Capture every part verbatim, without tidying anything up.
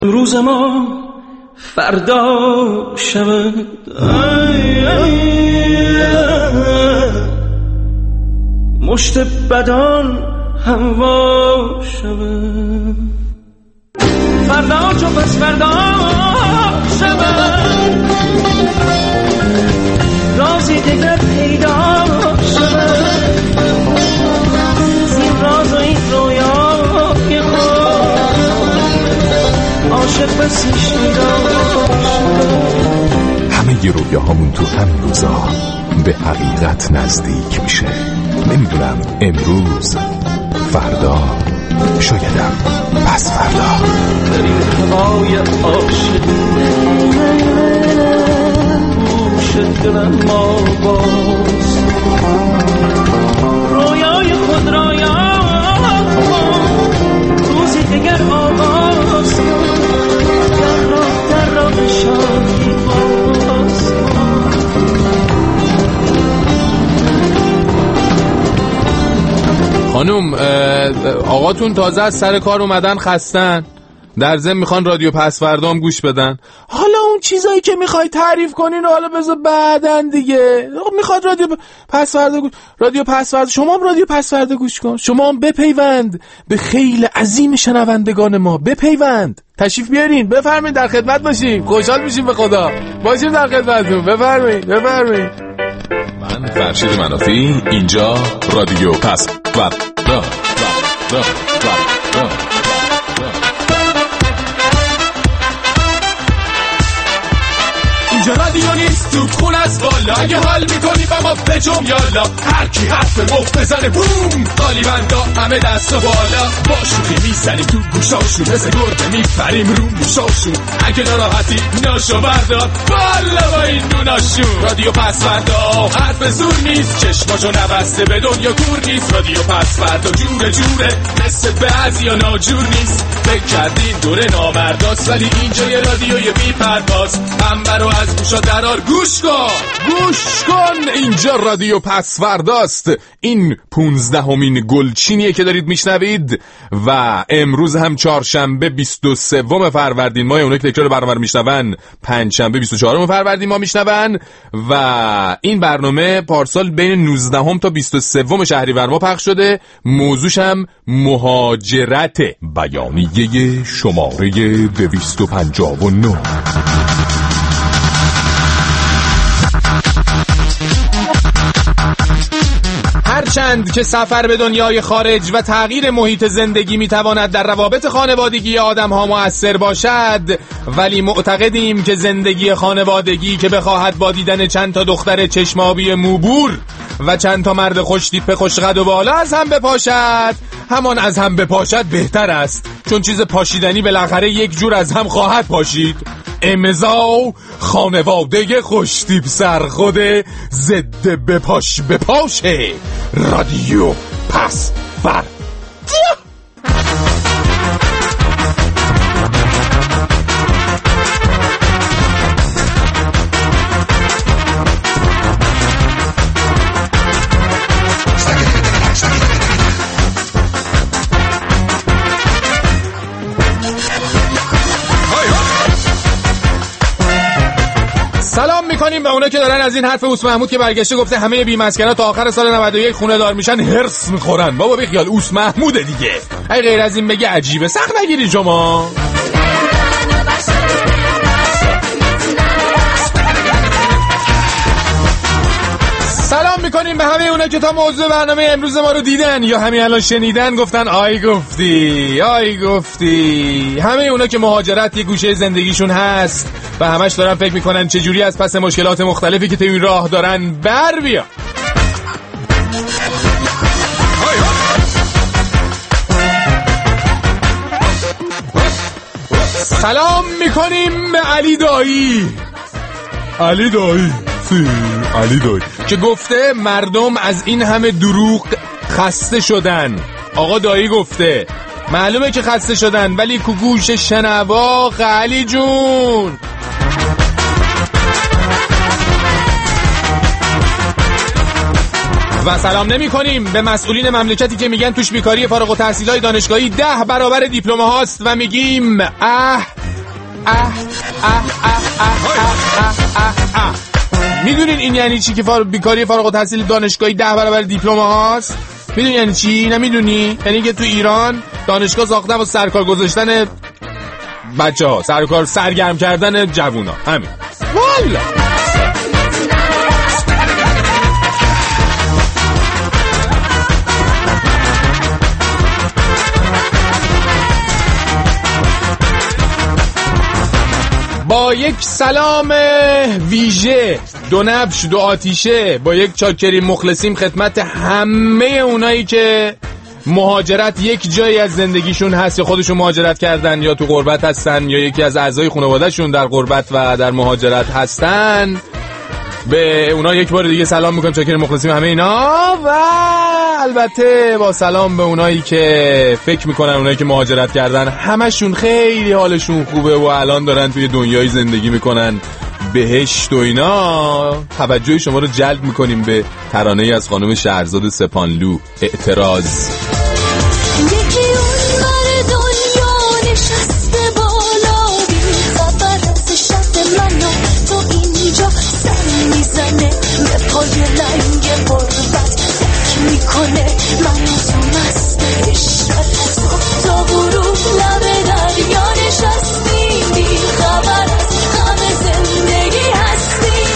روز ما فردا شود، مشت بدان هموا شود، فردا چو پس فردا شود، رازی دیگر پیدا شود، زین راز و این رویای خود عاشق بسی شیدا شود. همه ی رویاهامون تو همین روزا به حقیقت نزدیک میشه. نمیدونم امروز، فردا، شایدم پس فردا. در این هوای عاشقی گوش دلم ما باز، رویای خود را یاد روزی دیگر آغاز، در راه در راه شادی باز. خانوم، آقاتون تازه از سر کار اومدن، خستن، در ضمن میخوان رادیو پس فردا هم گوش بدن. حالا اون چیزایی که میخوای تعریف کنین حالا بذار بعدن دیگه. میخواد رادیو پس فردا گوش رادیو پس فردا شما هم رادیو پس فردا گوش کن. شما هم بپیوند به خیل عظیم شنوندگان ما، بپیوند، تشریف بیارین، بفرمایید، در خدمت باشیم، خوشحال میشیم به خدا باشیم در خدمتتون. بفرمایید بفرمایید. من فرشید منافی، اینجا رادیو پس فردا. اینجا رادیو نیست تو خون از بالا، اگه حال میکنی با ما بجم یالا، هر کی حرف مفت بزنه بوم، قالی بندا همه دست و بالا، با شوخی میزنیم تو گوشاشون، مثل گربه میپریم رو موشاشون، اگه ناراحتی ناشو بردار بالا با این نوناشون. رادیو پس فردا حرف زور نیست، چشماشو نبسته به دنیا کور نیست، رادیو پس فردا جوره جوره، مثل بعضیا ناجور نیست، فکر کردین دوره نامرداست، ولی اینجا یه رادیوی بی پرواز، منبرو از گوشا درار گوش کن گوش کن اینجا رادیو پس فرداست. این پونزدهمین گلچینیه که دارید میشنوید و امروز هم چهارشنبه بیست و سوم فروردین ماه، اونایی که تکرار برنامه رو میشنون پنجشنبه بیست و چهارم فروردین ماه میشنون و این برنامه پارسال بین نوزدهم تا بیست و سوم شهریور ماه پخش شده. موضوعش هم مهاجرته. بیانیه شماره دویست و پنجاه و نه. هرچند که سفر به دنیای خارج و تغییر محیط زندگی میتواند در روابط خانوادگی آدم‌ها مؤثر باشد، ولی معتقدیم که زندگی خانوادگی که بخواهد با دیدن چند تا دختر چشمابی موبور و چند تا مرد خوشتیپ خوشقد و بالا از هم بپاشد، همان از هم بپاشد بهتر است، چون چیز پاشیدنی بالاخره یک جور از هم خواهد پاشید. امضا خانواده خوشتیپ سرخوده ضد بپاش بپاشه. رادیو پس فردا. سلام میکنیم به اونا که دارن از این حرف اوس محمود که برگشته گفته همه بی‌مسکن‌ها تا آخر سال نود و یک خونه دار میشن هرس میخورن. بابا بی خیال، اوس محموده دیگه. ای غیر از این بگه عجیبه، سخت نگیری شما. سلام میکنیم به همه اونا که تا موضوع برنامه امروز ما رو دیدن یا همین الان شنیدن گفتن آی گفتی آی گفتی. همه اونا که مهاجرت یه گوشه زندگیشون هست و همش دارن فکر میکنن چجوری از پس مشکلات مختلفی که تو این راه دارن بر بیا. سلام میکنیم به علی دایی. علی دایی سی علی دایی که گفته مردم از این همه دروغ خسته شدن. آقا دایی گفته معلومه که خسته شدن، ولی کو گوش شنوا علی جون. و سلام نمی کنیم به مسئولین مملکتی که میگن توش بیکاری فارغ التحصیلای دانشگاهی ده برابر دیپلم هاست و میگیم اه اه اه اه اه اه اه اه. میدونین این یعنی چی که فار... بیکاری فارغ التحصیل دانشگاهی ده برابر دیپلم هاست؟ میدونین یعنی چی؟ نمیدونی؟ یعنی که تو ایران دانشگاه ساختن و سرکار گذاشتن بچه ها، سرکار سرگرم کردن جوونا، همین. والا با یک سلام ویژه، دو نبش دو آتیشه، با یک چاکری مخلصیم خدمت همه اونایی که مهاجرت یک جایی از زندگیشون هست یا خودشون مهاجرت کردن یا تو غربت هستن یا یکی از اعضای خانواده‌شون در غربت و در مهاجرت هستن. به اونا یک بار دیگه سلام میکنم، چاکر مخلصیم همه اینا. و البته با سلام به اونایی که فکر میکنن اونایی که مهاجرت کردن همشون خیلی حالشون خوبه و الان دارن توی دنیای زندگی میکنن بهشت و اینا. توجه شما رو جلب میکنیم به ترانه‌ای از خانم شهرزاد سپانلو، اعتراض. میزنه به پای لنگ غربت فکر میکنه من تو مست عشقت صبح تا غروب لب دریا نشستیم بی خبر از غم زندگی هستیم.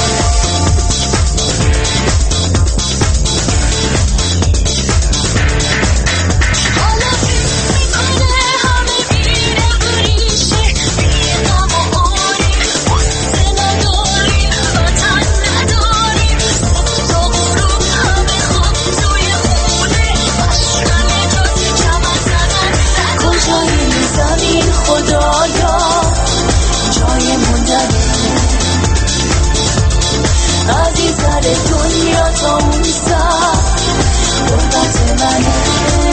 حالا فکر میکنه همه میره بریشه بی غم و آری قصه نداری وطن نداری صبح تا غروب همه خواب توی خونه مشغل جز کمر زدن کجای این زمین خدایا جای موندنه از این سر دنیا تا اون سر غربت منه.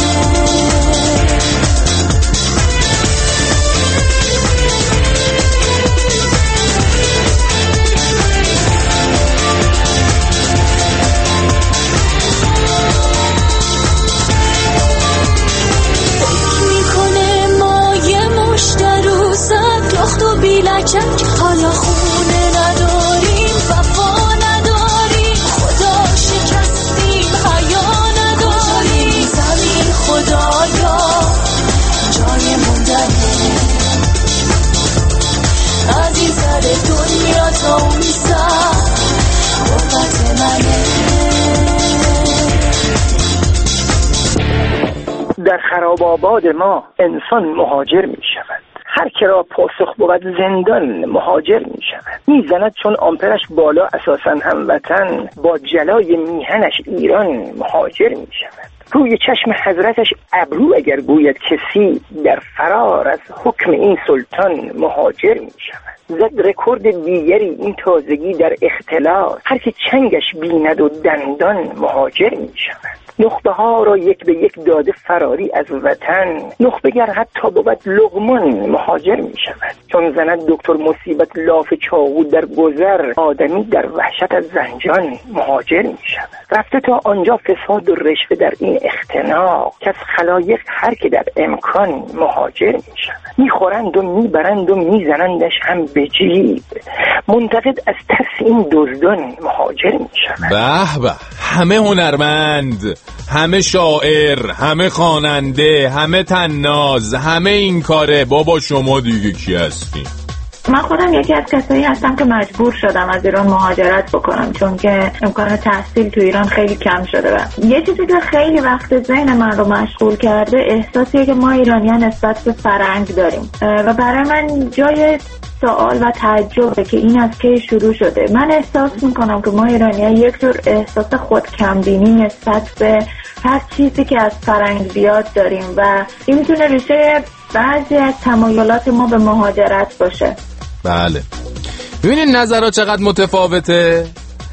بیلچک حالا خونه نداریم وفا نداریم خدا شکستیم حیا نداریم زمین خدایا جای موندنه از این سر دنیا تا اون سر غربت منه. در خراب آباد ما انسان مهاجر می شود. هر که را پاسخ بود زندان مهاجر می شود. می زند چون آمپرش بالا اساساً هموطن با جلای میهنش ایران مهاجر می شود. روی چشم حضرتش ابرو اگر گوید کسی در فرار از حکم این سلطان مهاجر می شود. زد رکورد دیگری این تازگی در اختلاس، هر که چنگش بیند و دندان مهاجر می شود. نخبه ها را یک به یک داده فراری از وطن، نخبه گر حتی بود لقمان مهاجر می شود. چون زند دکتر مصیبت لاف چاقو در گذر، آدمی در وحشت از زنجان مهاجر می شود. رفته تا آنجا فساد و رشوه در این اختناق، که از خلایق هر که در امکان مهاجر می شود. می خورند و می برند و می زنندش هم به جیب، منتقد از ترس این دزدان مهاجر می شود. به به، همه هنرمند، همه شاعر، همه خواننده، همه طناز، همه این کاره. بابا شما دیگه کی هستی؟ من خودم یکی از کسایی هستم که مجبور شدم از ایران مهاجرت بکنم، چون که امکان تحصیل تو ایران خیلی کم شده. و یه چیزی که خیلی وقت ذهن من رو مشغول کرده احساسیه که ما ایرانیان نسبت به فرهنگ داریم و برای من جای سوال و تعجبه که این از کی شروع شده. من احساس میکنم که ما ایرانی‌ها یک جور احساس خودکمبینی نسبت به هر چیزی که از فرهنگ بیاد داریم و این میتونه ریشه بعضی از تمایلات ما به مهاجرت باشه. بله، ببینید نظرها چقدر متفاوته.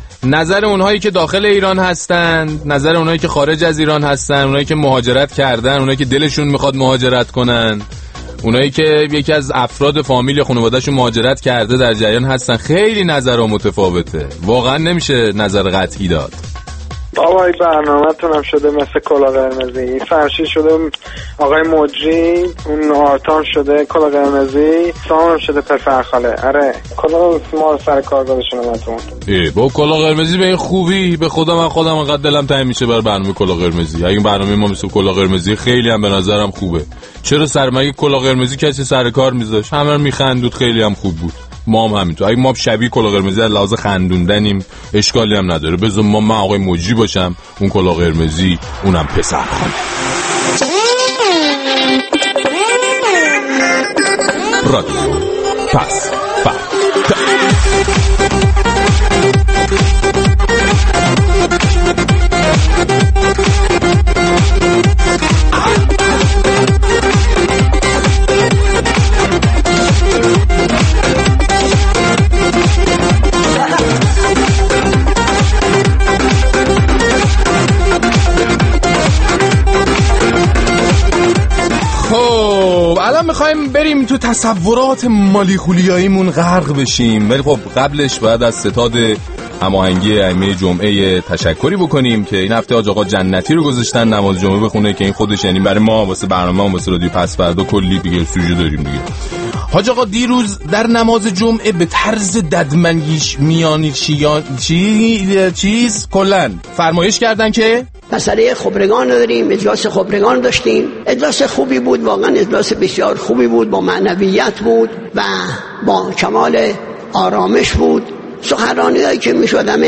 نظر اونهایی که داخل ایران هستند، نظر اونهایی که خارج از ایران هستن، اونهایی که مهاجرت کردن، اونهایی که دلشون میخواد مهاجرت کنن، اونایی که یکی از افراد فامیل خانواده‌شون مهاجرت کرده در جریان هستن. خیلی نظرها متفاوته، واقعا نمیشه نظر قطعی داد. بابا این برنامه تونم شده مثل کلا قرمزی، فرشی شده آقای مجری، اون آرتان شده کلا قرمزی، سامم شده پسرخاله. آره کلا ما سر کار گذاشتن منتون. ای با کلا قرمزی به خوبی، به خدا من خودم انقدر دلم تنگ میشه برای برنامه کلا قرمزی. اگه برنامه ما مثل کلا قرمزی خیلی هم به نظرم خوبه. چرا سر مگه کلا قرمزی کسی سر کار میذاشت؟ همه میخندود، خیلی هم خوب بود. ما هم همینطور. اگه ما شبیه کلا قرمزی از لحاظ خندوندنیم اشکالی هم نداره. بذار ما من آقای مجری باشم، اون کلا قرمزی، اونم پسرخاله. رادیو پس میخوایم بریم تو تصورات مالی خولیاییمون غرق بشیم، ولی خب قبلش باید از ستاد هماهنگی ائمه جمعه تشکری بکنیم که این هفته حاج آقا جنتی رو گذاشتن نماز جمعه بخونه که این خودش یعنی برای ما واسه برنامه ما واسه رادیو پس فردا کلی دیگه سوژه داریم دیگه. حاج آقا دیروز در نماز جمعه به طرز ددمنگیش میانی چیان چی چیز کلا فرمایش کردن که مسئله خبرگان داریم، اجلاس خبرگان داشتیم. اجلاس خوبی بود، واقعا اجلاس بسیار خوبی بود، با معنویت بود و با کمال آرامش بود. سخنرانی هایی که می شدم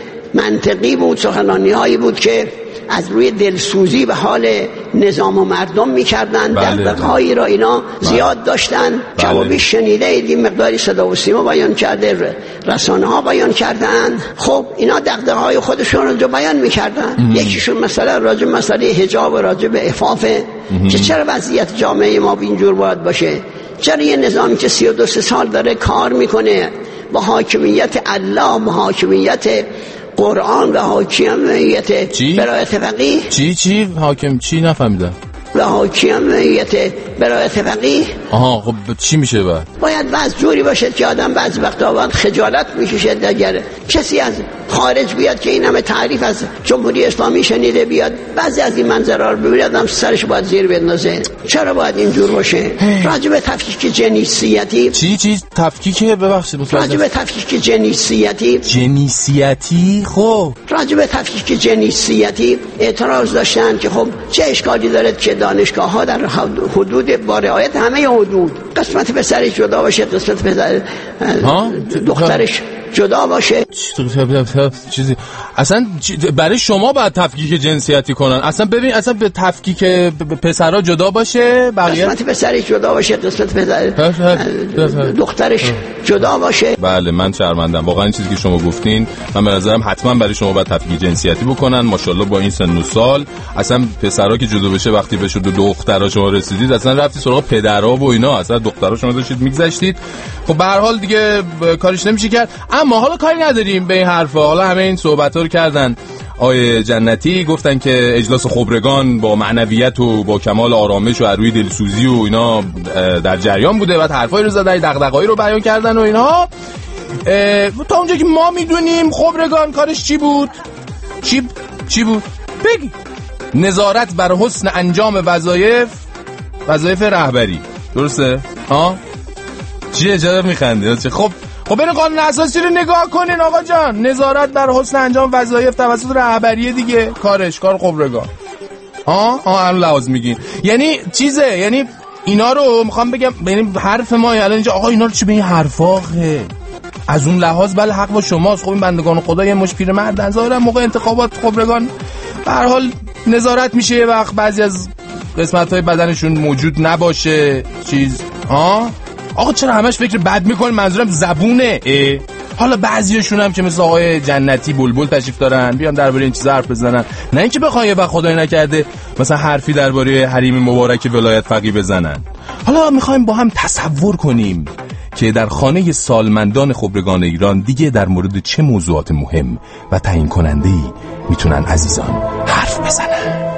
منطقی بود، سخنرانی هایی بود که از روی دلسوزی به حال نظام و مردم می کردن. دقدقه هایی را اینا بله. زیاد داشتن. جوابی شنیده این مقداری صدا و سیما بیان کرده، رسانه ها بیان کردن. خب اینا دقدقه های خودشون رو بیان می کردن. یکیشون مثلا راجع مسئله حجاب و راجع به عفافه که چرا وضعیت جامعه ما اینجور باید باشه، چرا یه نظامی که سی و دو سال داره کار میکنه با حاکمیت الله، با حاکمیت قرآن و حاکمیت برایت فقیه. چی چی حاکم چی نفهمیدم. و حاکمیت برایت فقیه. آها خب چی میشه بعد؟ باید بعض جوری باشه که آدم بعض وقتا باید خجالت میکشه اگر کسی از خارج بیاد که این همه تعریف از جمهوری اسلامی شنیده بیاد، بعضی از این منظرها رو ببینه آدم سرش باید زیر بندازه. چرا باید اینجور باشه؟ راجع به تفکیک جنسیتی. چی چی تفکیک ببخشید متوجه. راجع به تفکیک جنسیتی. جنسیتی خب راجع به تفکیک جنسیتی اعتراض داشتن که خب چه اشکالی داره که دانشگاه ها در حدود با رعایت همه حدود قسمت پسرش جدا باشه، قسمت پسر دخترش جدا باشه. چیزی اصلا برای شما باید تفکیک جنسیتی کنن. اصلا ببین اصلا به تفکیک پسرها جدا باشه، بقیه قسمت پسرش جدا باشه، قسمت پسر دخترش جدا باشه. بله من شرمندم واقعا این چیزی که شما گفتین. من به نظرم حتما برای شما باید تفکیک جنسیتی بکنن. ماشاءالله با این سن و سال اصلا پسرها که جدا بشه وقتی بشه دو دخترها شما رسیدید اصلا رفتی سراغ پدرها و اینا، اصلا دخترها شما داشتید میگذشتید. خب به هر حال دیگه کارش نمیشه کرد. اما حالا کاری نداریم به این حرفا. حالا همه این صحبت‌ها رو کردن آقای جنتی، گفتن که اجلاس خبرگان با معنویت و با کمال آرامش و روی دلسوزی و اینا در جریان بوده و حرفایی رو زدن، دغدغه‌ای رو بیان کردن و اینها. تا اونجا که ما میدونیم خبرگان کارش چی بود؟ چی چی بود؟ بگی نظارت بر حسن انجام وظایف وظایف رهبری. درسته؟ ها؟ چی اجازه میخنده؟ خب خب این قانون اساسی رو نگاه کنین آقا جان. نظارت بر حسن انجام وظایف توسط رهبری دیگه، کارش کار خبرگان. ها ها الان لحاظ میگین یعنی چیزه، یعنی اینا رو میخوام بگم، یعنی حرف ما الان اینجا آقا اینا رو چی به این حرفاخه از اون لحاظ بله حق با شماست. خب این بندگان خدا یه مش پیرمردن ظاهرا موقع انتخابات خبرگان به هر حال نظارت میشه، یه وقت بعضی از قسمت‌های بدنشون موجود نباشه چیز. ها آقا چرا همش فکر بد میکنن؟ منظورم زبونه. اه. حالا بعضیاشون هم که مثل آقای جنتی بلبل تشریف دارن بیان درباره این چیزا حرف بزنن، نه اینکه بخوان یه وقت خدای نکرده مثلا حرفی درباره حریم مبارک ولایت فقیه بزنن. حالا میخوایم با هم تصور کنیم که در خانه سالمندان خبرگان ایران دیگه در مورد چه موضوعات مهم و تعیین کننده‌ای میتونن عزیزان حرف بزنن.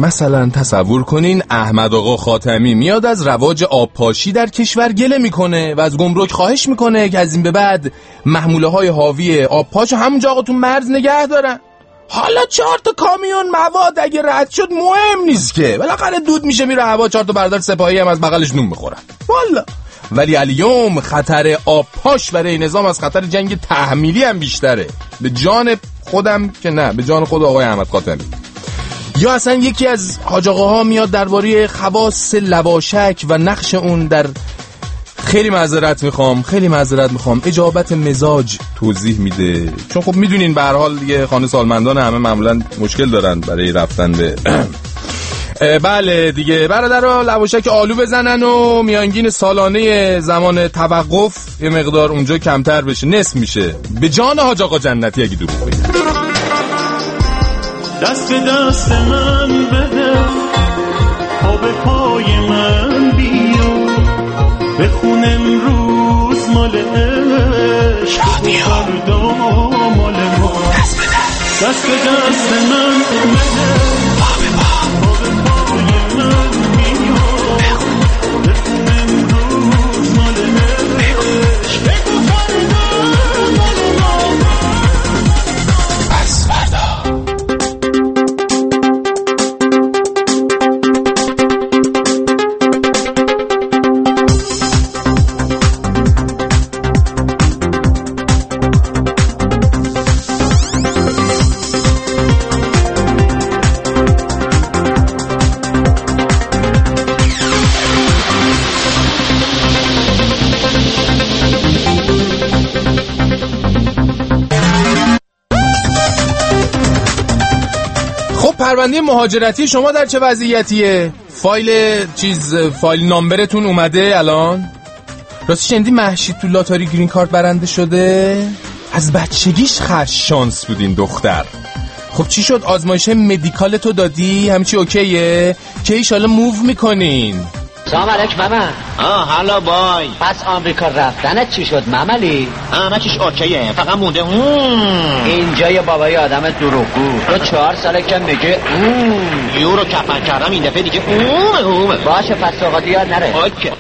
مثلا تصور کنین احمد آقا خاتمی میاد از رواج آبپاشی در کشور گله میکنه و از گمرک خواهش میکنه که از این به بعد محموله های حاوی آبپاشو همونجا آقا تو مرز نگه دارن. حالا چهار تا کامیون مواد اگه رد شد مهم نیست که، بالاخره دود میشه میره هوا، چهار تا بردار سپاهی هم از بغلش نون میخورن والا. ولی الیوم خطر آبپاش برای نظام از خطر جنگ تحمیلی هم بیشتره. به جان خودم که نه، به جان خود آقای احمد خاتمی. یا اصلا یکی از حاج آقاها میاد درباره خواص لواشک و نقش اون در، خیلی معذرت میخوام خیلی معذرت میخوام اجابت مزاج توضیح میده، چون خب میدونین به هر حال دیگه خانه سالمندان همه معمولا مشکل دارن برای رفتن به بله دیگه برادرها لواشک آلو بزنن و میانگین سالانه زمان توقف یه مقدار اونجا کمتر بشه، نصف میشه. به جان حاج آقا جنتی اگه دروغ بگم. دست به دست من بده، پا به پای من بیا، بخون امروز مال عشق، فردا مال ما. دست به دست، دست به دست من بده، پا به پا، پا به پای من بیا، بخون امروز مال عشق، بگو فردا مال ما. پس فردا پرونده مهاجرتی شما در چه وضعیتیه؟ فایل چیز فایل نامبرتون اومده الان؟ راستی شنیدی مهشید تو لاتاری گرین کارت برنده شده؟ از بچگیش خش شانس بودین دختر. خب چی شد؟ آزمایش مدیکالتو دادی؟ همچی اوکیه؟ که ایشالا موو میکنین؟ سلام علیک ماما. آه هلا بای. پس آمریکا رفتنت چی شد مملی؟ همه چیش اوکیه، فقط مونده اون اینجا یه بابای آدم دروغگو تو چهار ساله که میگه اون یورو کفن کردم، این دفعه دیگه اون اون باشه پس سوقاتی یاد نره. اوکی.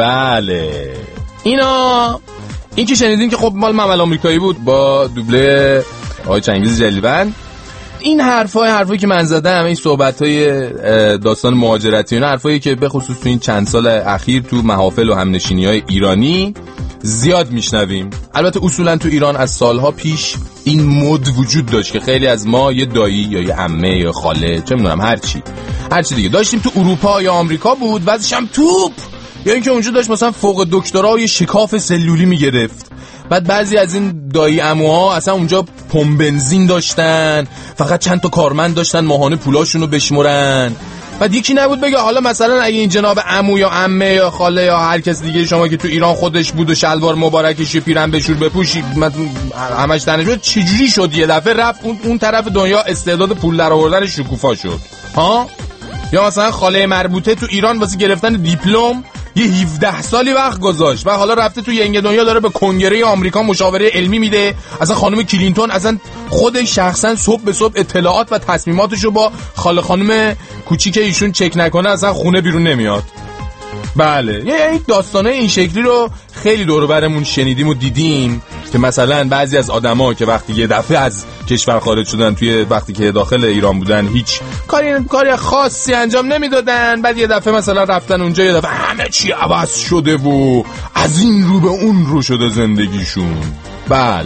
بله اینا این که شنیدین که خب مال ممل آمریکایی بود با دوبله آقای چنگیز جلیبند. این حرفای حرفایی که من زدم، این صحبت‌های داستان مهاجرتی، اینا حرفایی که به خصوص تو این چند سال اخیر تو محافل و همنشینی‌های ایرانی زیاد میشنویم. البته اصولا تو ایران از سالها پیش این مد وجود داشت که خیلی از ما یه دایی یا یه عمه یا خاله چه میدونم هر چی هر چی دیگه داشتیم تو اروپا یا آمریکا بود، واسش هم توپ، یا اینکه اونجا داشت مثلا فوق دکترا یه شکاف سلولی میگرفت. بعد بعضی از این دایی عموها اصلا اونجا پمپ بنزین داشتن، فقط چند تا کارمند داشتن ماهانه پولاشونو بشمرن. بعد یکی نبود بگه حالا مثلا اگه این جناب عمو یا عمه یا خاله یا هر کس دیگه شما که تو ایران خودش بود و شلوار مبارکش یه پیرن بشور بپوشید همش تنش بود، چجوری شد یه دفعه رفت اون, اون طرف دنیا استعداد پول در آوردن شکوفا شد ها؟ یا مثلا خاله مربوطه تو ایران واسه گرفتن دیپلم یه هفده سالی وقت گذاشت و حالا رفته تو ینگ دنیا داره به کنگره آمریکا مشاوره علمی میده. اصلا خانم کلینتون اصلا خود شخصا صبح به صبح اطلاعات و تصمیماتشو با خاله خانم کوچیک ایشون چک نکنه اصلا خونه بیرون نمیاد. بله یه داستانه این شکلی رو خیلی دور و برمون شنیدیم و دیدیم که مثلا بعضی از آدما که وقتی یه دفعه از کشور خارج شدن توی وقتی که داخل ایران بودن هیچ کاری کاری خاصی انجام نمیدادن، بعد یه دفعه مثلا رفتن اونجا یه دفعه همه چی عوض شده و از این رو به اون رو شده زندگیشون. بله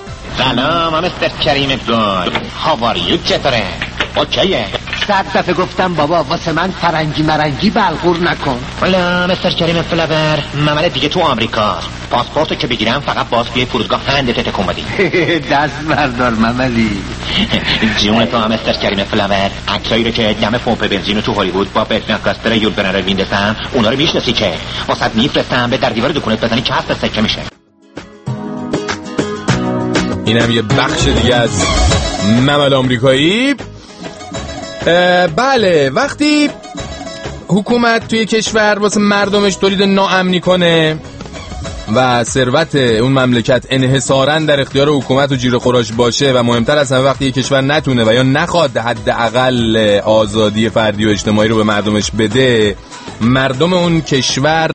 سلام من مستر کریم گل، هاواریو چطوره؟ اوکیه. صد دفعه گفتم بابا واسه من فرنگی مرنگی بلغور نکن. والا مستر کریم فلاور ممل دیگه تو آمریکا، پاسپورتو که بگیرم فقط باز بیای فرودگاه هندت تکون بدی. دست بردار مملی. جون تو هم مستر کریم فلاور، عکسایی رو که دم پمپ بنزین تو هالیوود با بتنکاستر یول برنر ویندسم اونا رو میشناسی که واسط میفرستم به در دیوار دکونت بزنی چسب سکه میشه. اینم یه بخش دیگه از ممل آمریکایی. بله وقتی حکومت توی کشور واسه مردمش تولید ناامنی کنه و ثروت اون مملکت انحصاراً در اختیار حکومت و جیر خوراش باشه و مهمتر از همه وقتی یک کشور نتونه و یا نخواد حداقل آزادی فردی و اجتماعی رو به مردمش بده، مردم اون کشور